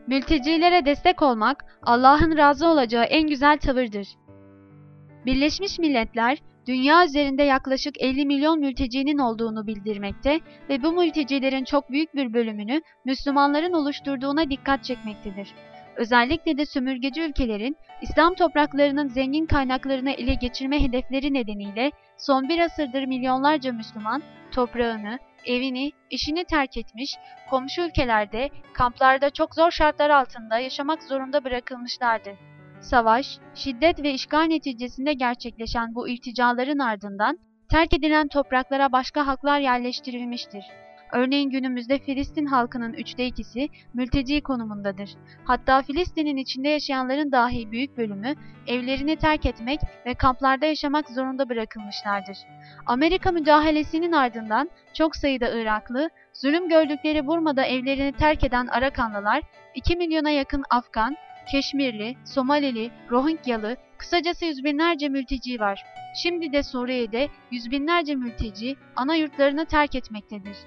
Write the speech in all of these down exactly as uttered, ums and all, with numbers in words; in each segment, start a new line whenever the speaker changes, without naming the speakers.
Mültecilere destek olmak, Allah'ın razı olacağı en güzel tavırdır. Birleşmiş Milletler, dünya üzerinde yaklaşık elli milyon mültecinin olduğunu bildirmekte ve bu mültecilerin çok büyük bir bölümünü Müslümanların oluşturduğuna dikkat çekmektedir. Özellikle de sömürgeci ülkelerin İslam topraklarının zengin kaynaklarını ele geçirme hedefleri nedeniyle son bir asırdır milyonlarca Müslüman toprağını, evini, işini terk etmiş, komşu ülkelerde, kamplarda çok zor şartlar altında yaşamak zorunda bırakılmışlardı. Savaş, şiddet ve işgal neticesinde gerçekleşen bu ilticaların ardından terk edilen topraklara başka halklar yerleştirilmiştir. Örneğin günümüzde Filistin halkının üçte ikisi mülteci konumundadır. Hatta Filistin'in içinde yaşayanların dahi büyük bölümü evlerini terk etmek ve kamplarda yaşamak zorunda bırakılmışlardır. Amerika müdahalesinin ardından çok sayıda Iraklı, zulüm gördükleri Burma'da evlerini terk eden Arakanlılar, iki milyona yakın Afgan, Keşmirli, Somalili, Rohingyalı, kısacası yüz binlerce mülteci var. Şimdi de Suriye'de yüz binlerce mülteci ana yurtlarını terk etmektedir.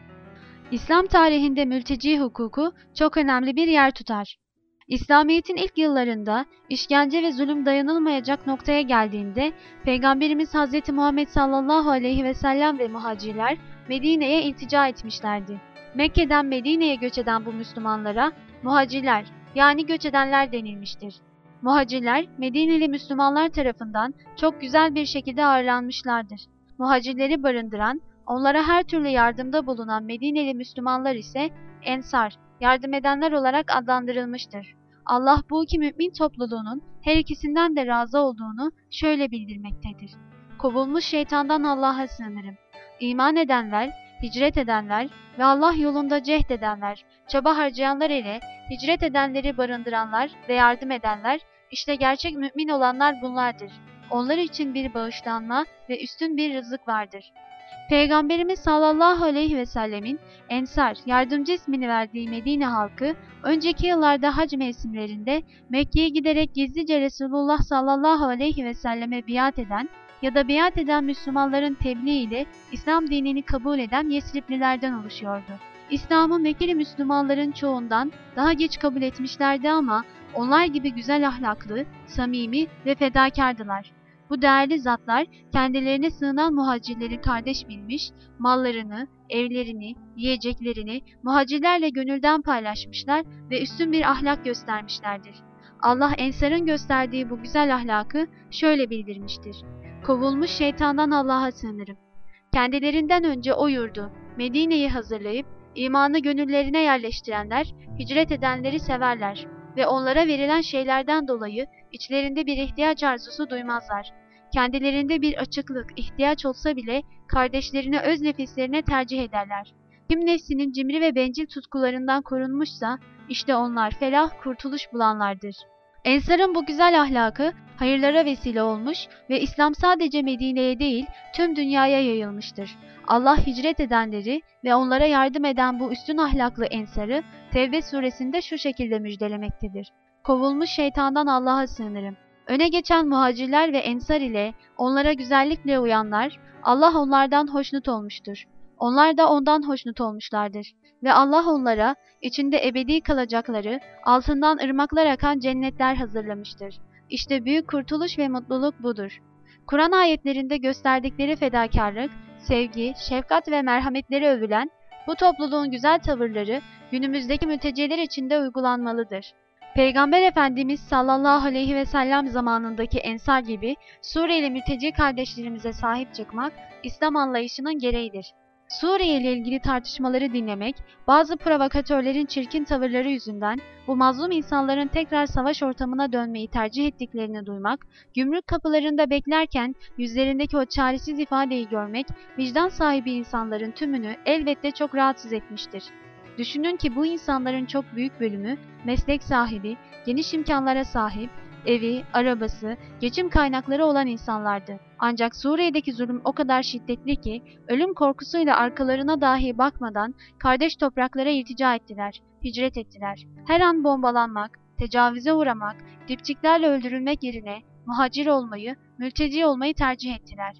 İslam tarihinde mülteci hukuku çok önemli bir yer tutar. İslamiyet'in ilk yıllarında işkence ve zulüm dayanılmayacak noktaya geldiğinde Peygamberimiz Hazreti Muhammed sallallahu aleyhi ve sellem ve muhacirler Medine'ye iltica etmişlerdi. Mekke'den Medine'ye göç eden bu Müslümanlara muhacirler yani göç edenler denilmiştir. Muhacirler Medineli Müslümanlar tarafından çok güzel bir şekilde ağırlanmışlardır. Muhacirleri barındıran, onlara her türlü yardımda bulunan Medineli Müslümanlar ise Ensar, yardım edenler olarak adlandırılmıştır. Allah bu iki mümin topluluğunun her ikisinden de razı olduğunu şöyle bildirmektedir. Kovulmuş şeytandan Allah'a sığınırım. İman edenler, hicret edenler ve Allah yolunda cehd edenler, çaba harcayanlar ile hicret edenleri barındıranlar ve yardım edenler, işte gerçek mümin olanlar bunlardır. Onlar için bir bağışlanma ve üstün bir rızık vardır. Peygamberimiz sallallahu aleyhi ve sellemin Ensar, yardımcı ismini verdiği Medine halkı, önceki yıllarda hac mevsimlerinde Mekke'ye giderek gizlice Resulullah sallallahu aleyhi ve selleme biat eden ya da biat eden Müslümanların tebliğ ile İslam dinini kabul eden Yesriplilerden oluşuyordu. İslam'ı Mekkeli Müslümanların çoğundan daha geç kabul etmişlerdi ama onlar gibi güzel ahlaklı, samimi ve fedakardılar. Bu değerli zatlar kendilerine sığınan muhacirleri kardeş bilmiş, mallarını, evlerini, yiyeceklerini muhacirlerle gönülden paylaşmışlar ve üstün bir ahlak göstermişlerdir. Allah Ensar'ın gösterdiği bu güzel ahlakı şöyle bildirmiştir. Kovulmuş şeytandan Allah'a sığınırım. Kendilerinden önce o yurdu, Medine'yi hazırlayıp imanı gönüllerine yerleştirenler, hicret edenleri severler ve onlara verilen şeylerden dolayı içlerinde bir ihtiyaç arzusu duymazlar. Kendilerinde bir açıklık, ihtiyaç olsa bile kardeşlerine öz nefislerine tercih ederler. Kim nefsinin cimri ve bencil tutkularından korunmuşsa, işte onlar felah, kurtuluş bulanlardır. Ensar'ın bu güzel ahlakı hayırlara vesile olmuş ve İslam sadece Medine'ye değil tüm dünyaya yayılmıştır. Allah hicret edenleri ve onlara yardım eden bu üstün ahlaklı Ensar'ı Tevbe suresinde şu şekilde müjdelemektedir. Kovulmuş şeytandan Allah'a sığınırım. Öne geçen muhacirler ve Ensar ile onlara güzellikle uyanlar, Allah onlardan hoşnut olmuştur. Onlar da ondan hoşnut olmuşlardır. Ve Allah onlara içinde ebedi kalacakları, altından ırmaklar akan cennetler hazırlamıştır. İşte büyük kurtuluş ve mutluluk budur. Kur'an ayetlerinde gösterdikleri fedakarlık, sevgi, şefkat ve merhametleri övülen bu topluluğun güzel tavırları günümüzdeki mülteciler için de uygulanmalıdır. Peygamber Efendimiz sallallahu aleyhi ve sellem zamanındaki Ensar gibi Suriyeli mülteci kardeşlerimize sahip çıkmak İslam anlayışının gereğidir. Suriye ile ilgili tartışmaları dinlemek, bazı provokatörlerin çirkin tavırları yüzünden bu mazlum insanların tekrar savaş ortamına dönmeyi tercih ettiklerini duymak, gümrük kapılarında beklerken yüzlerindeki o çaresiz ifadeyi görmek, vicdan sahibi insanların tümünü elbette çok rahatsız etmiştir. Düşünün ki bu insanların çok büyük bölümü meslek sahibi, geniş imkanlara sahip, evi, arabası, geçim kaynakları olan insanlardı. Ancak Suriye'deki zulüm o kadar şiddetli ki ölüm korkusuyla arkalarına dahi bakmadan kardeş topraklara iltica ettiler, hicret ettiler. Her an bombalanmak, tecavüze uğramak, dipçiklerle öldürülmek yerine muhacir olmayı, mülteci olmayı tercih ettiler.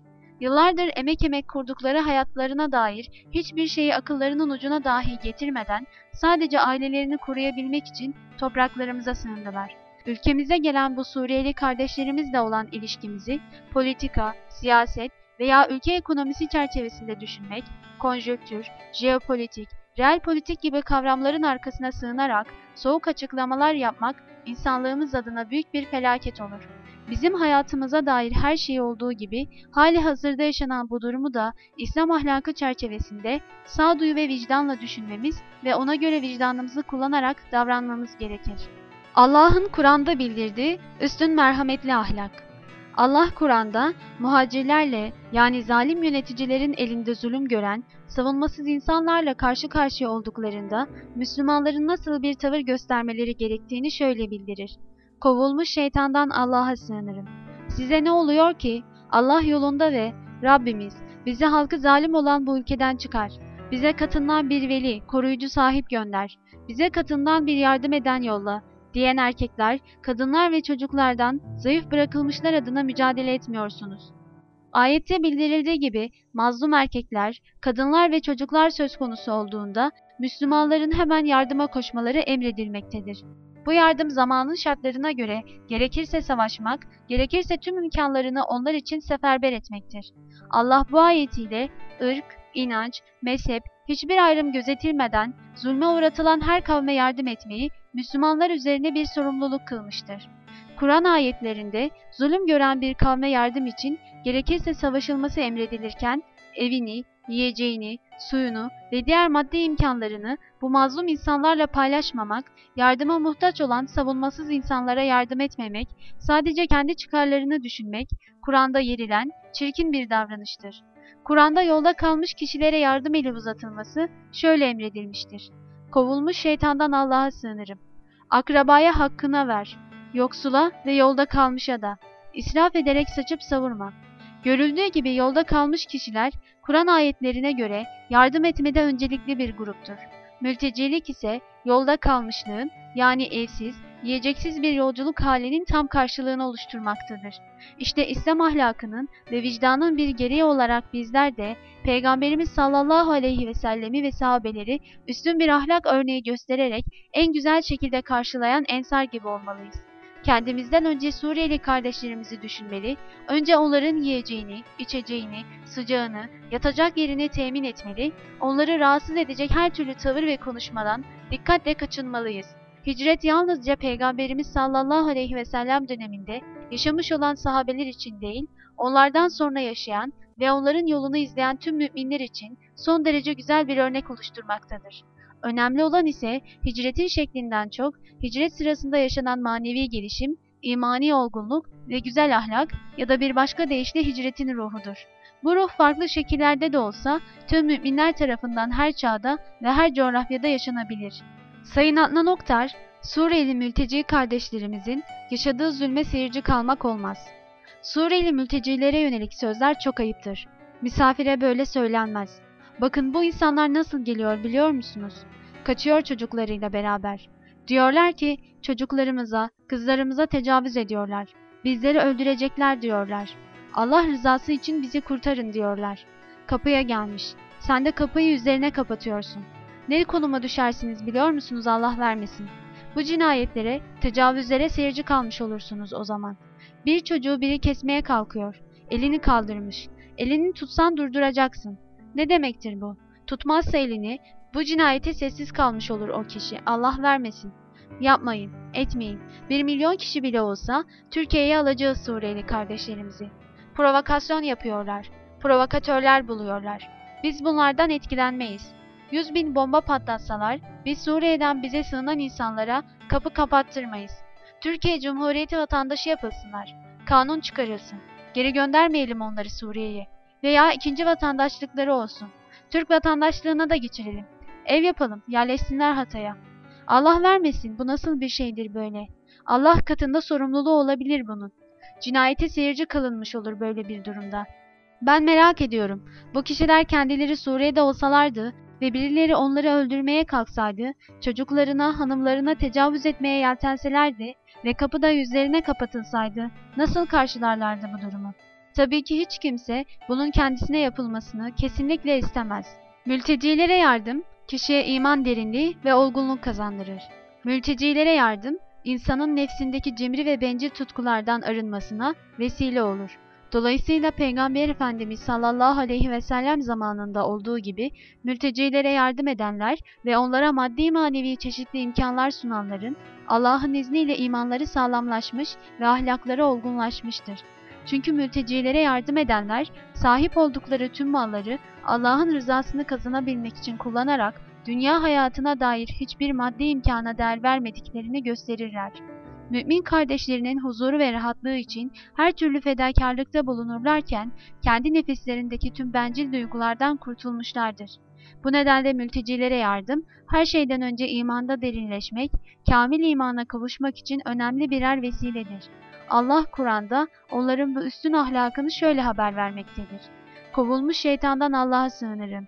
Yıllardır emek emek kurdukları hayatlarına dair hiçbir şeyi akıllarının ucuna dahi getirmeden sadece ailelerini koruyabilmek için topraklarımıza sığındılar. Ülkemize gelen bu Suriyeli kardeşlerimizle olan ilişkimizi politika, siyaset veya ülke ekonomisi çerçevesinde düşünmek, konjonktür, jeopolitik, real politik gibi kavramların arkasına sığınarak soğuk açıklamalar yapmak insanlığımız adına büyük bir felaket olur. Bizim hayatımıza dair her şey olduğu gibi hali hazırda yaşanan bu durumu da İslam ahlakı çerçevesinde sağduyu ve vicdanla düşünmemiz ve ona göre vicdanımızı kullanarak davranmamız gerekir. Allah'ın Kur'an'da bildirdiği üstün merhametli ahlak. Allah Kur'an'da muhacirlerle yani zalim yöneticilerin elinde zulüm gören, savunmasız insanlarla karşı karşıya olduklarında Müslümanların nasıl bir tavır göstermeleri gerektiğini şöyle bildirir. Kovulmuş şeytandan Allah'a sığınırım. Size ne oluyor ki? Allah yolunda ve Rabbimiz bizi halkı zalim olan bu ülkeden çıkar. Bize katından bir veli, koruyucu sahip gönder. Bize katından bir yardım eden yolla diyen erkekler, kadınlar ve çocuklardan zayıf bırakılmışlar adına mücadele etmiyorsunuz. Ayette bildirildiği gibi mazlum erkekler, kadınlar ve çocuklar söz konusu olduğunda Müslümanların hemen yardıma koşmaları emredilmektedir. Bu yardım zamanın şartlarına göre gerekirse savaşmak, gerekirse tüm imkanlarını onlar için seferber etmektir. Allah bu ayetiyle ırk, inanç, mezhep, hiçbir ayrım gözetilmeden zulme uğratılan her kavme yardım etmeyi Müslümanlar üzerine bir sorumluluk kılmıştır. Kur'an ayetlerinde zulüm gören bir kavme yardım için gerekirse savaşılması emredilirken evini, yiyeceğini, suyunu ve diğer maddi imkanlarını bu mazlum insanlarla paylaşmamak, yardıma muhtaç olan savunmasız insanlara yardım etmemek, sadece kendi çıkarlarını düşünmek, Kur'an'da yerilen çirkin bir davranıştır. Kur'an'da yolda kalmış kişilere yardım eli uzatılması şöyle emredilmiştir. Kovulmuş şeytandan Allah'a sığınırım. Akrabaya hakkına ver, yoksula ve yolda kalmışa da. İsraf ederek saçıp savurma. Görüldüğü gibi yolda kalmış kişiler Kur'an ayetlerine göre yardım etmede öncelikli bir gruptur. Mültecilik ise yolda kalmışlığın yani evsiz, yiyeceksiz bir yolculuk halinin tam karşılığını oluşturmaktadır. İşte İslam ahlakının ve vicdanın bir gereği olarak bizler de Peygamberimiz sallallahu aleyhi ve sellemi ve sahabeleri üstün bir ahlak örneği göstererek en güzel şekilde karşılayan ensar gibi olmalıyız. Kendimizden önce Suriyeli kardeşlerimizi düşünmeli, önce onların yiyeceğini, içeceğini, sıcağını, yatacak yerini temin etmeli, onları rahatsız edecek her türlü tavır ve konuşmadan dikkatle kaçınmalıyız. Hicret yalnızca Peygamberimiz sallallahu aleyhi ve sellem döneminde yaşamış olan sahabeler için değil, onlardan sonra yaşayan ve onların yolunu izleyen tüm müminler için son derece güzel bir örnek oluşturmaktadır. Önemli olan ise hicretin şeklinden çok, hicret sırasında yaşanan manevi gelişim, imani olgunluk ve güzel ahlak ya da bir başka deyişle hicretin ruhudur. Bu ruh farklı şekillerde de olsa tüm müminler tarafından her çağda ve her coğrafyada yaşanabilir. Sayın Adnan Oktar, Suriyeli mülteci kardeşlerimizin yaşadığı zulme seyirci kalmak olmaz. Suriyeli mültecilere yönelik sözler çok ayıptır. Misafire böyle söylenmez. Bakın bu insanlar nasıl geliyor biliyor musunuz? Kaçıyor çocuklarıyla beraber. Diyorlar ki çocuklarımıza, kızlarımıza tecavüz ediyorlar. Bizleri öldürecekler diyorlar. Allah rızası için bizi kurtarın diyorlar. Kapıya gelmiş. Sen de kapıyı üzerine kapatıyorsun. Ne konuma düşersiniz biliyor musunuz Allah vermesin. Bu cinayetlere, tecavüzlere seyirci kalmış olursunuz o zaman. Bir çocuğu biri kesmeye kalkıyor. Elini kaldırmış. Elini tutsan durduracaksın. Ne demektir bu? Tutmazsa elini, bu cinayete sessiz kalmış olur o kişi. Allah vermesin. Yapmayın, etmeyin. Bir milyon kişi bile olsa Türkiye'ye alacağız Suriyeli kardeşlerimizi. Provokasyon yapıyorlar. Provokatörler buluyorlar. Biz bunlardan etkilenmeyiz. Yüz bin bomba patlatsalar, biz Suriye'den bize sığınan insanlara kapı kapattırmayız. Türkiye Cumhuriyeti vatandaşı yapılsınlar. Kanun çıkarılsın. Geri göndermeyelim onları Suriye'ye. Veya ikinci vatandaşlıkları olsun. Türk vatandaşlığına da geçirelim. Ev yapalım, yerleşsinler Hatay'a. Allah vermesin, bu nasıl bir şeydir böyle? Allah katında sorumluluğu olabilir bunun. Cinayete seyirci kalınmış olur böyle bir durumda. Ben merak ediyorum, bu kişiler kendileri Suriye'de olsalardı ve birileri onları öldürmeye kalksaydı, çocuklarına, hanımlarına tecavüz etmeye yeltenselerdi ve kapı da yüzlerine kapatılsaydı, nasıl karşılarlardı bu durumu? Tabii ki hiç kimse bunun kendisine yapılmasını kesinlikle istemez. Mültecilere yardım, kişiye iman derinliği ve olgunluk kazandırır. Mültecilere yardım, insanın nefsindeki cimri ve bencil tutkulardan arınmasına vesile olur. Dolayısıyla Peygamber Efendimiz sallallahu aleyhi ve sellem zamanında olduğu gibi mültecilere yardım edenler ve onlara maddi manevi çeşitli imkanlar sunanların Allah'ın izniyle imanları sağlamlaşmış ve ahlakları olgunlaşmıştır. Çünkü mültecilere yardım edenler sahip oldukları tüm malları Allah'ın rızasını kazanabilmek için kullanarak dünya hayatına dair hiçbir maddi imkana değer vermediklerini gösterirler. Mümin kardeşlerinin huzuru ve rahatlığı için her türlü fedakarlıkta bulunurlarken kendi nefislerindeki tüm bencil duygulardan kurtulmuşlardır. Bu nedenle mültecilere yardım, her şeyden önce imanda derinleşmek, kamil imana kavuşmak için önemli birer vesiledir. Allah Kur'an'da onların bu üstün ahlakını şöyle haber vermektedir. Kovulmuş şeytandan Allah'a sığınırım.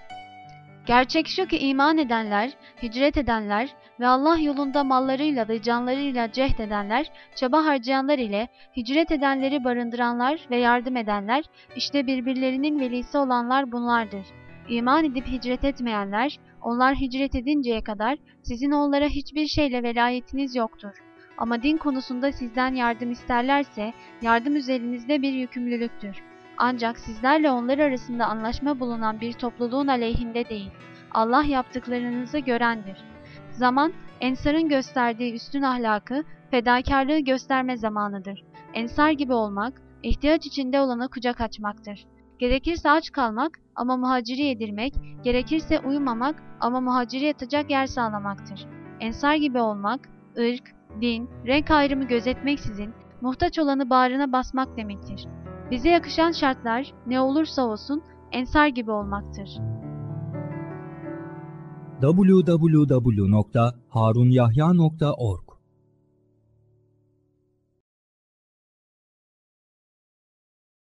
Gerçek şu ki iman edenler, hicret edenler ve Allah yolunda mallarıyla ve canlarıyla cehd edenler, çaba harcayanlar ile hicret edenleri barındıranlar ve yardım edenler, işte birbirlerinin velisi olanlar bunlardır. İman edip hicret etmeyenler, onlar hicret edinceye kadar sizin onlara hiçbir şeyle velayetiniz yoktur. Ama din konusunda sizden yardım isterlerse, yardım üzerinizde bir yükümlülüktür. Ancak sizlerle onlar arasında anlaşma bulunan bir topluluğun aleyhinde değil. Allah yaptıklarınızı görendir. Zaman, Ensar'ın gösterdiği üstün ahlakı, fedakarlığı gösterme zamanıdır. Ensar gibi olmak, ihtiyaç içinde olana kucak açmaktır. Gerekirse aç kalmak ama muhaciri yedirmek, gerekirse uyumamak ama muhaciri yatacak yer sağlamaktır. Ensar gibi olmak, ırk, din, renk ayrımı gözetmeksizin muhtaç olanı bağrına basmak demektir. Bize yakışan şartlar ne olursa olsun Ensar gibi olmaktır.
double-u double-u double-u nokta harunyahya nokta org